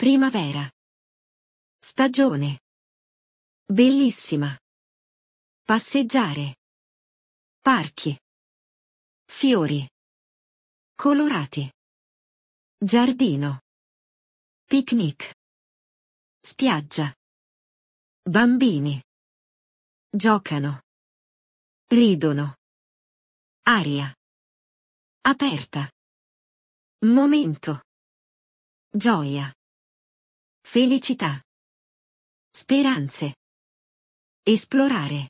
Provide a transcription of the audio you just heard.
Primavera. Stagione. Bellissima. Passeggiare. Parchi. Fiori. Colorati. Giardino. Picnic. Spiaggia. Bambini. Giocano. Ridono. Aria. Aperta. Momento. Gioia. Felicità. Speranze. Esplorare.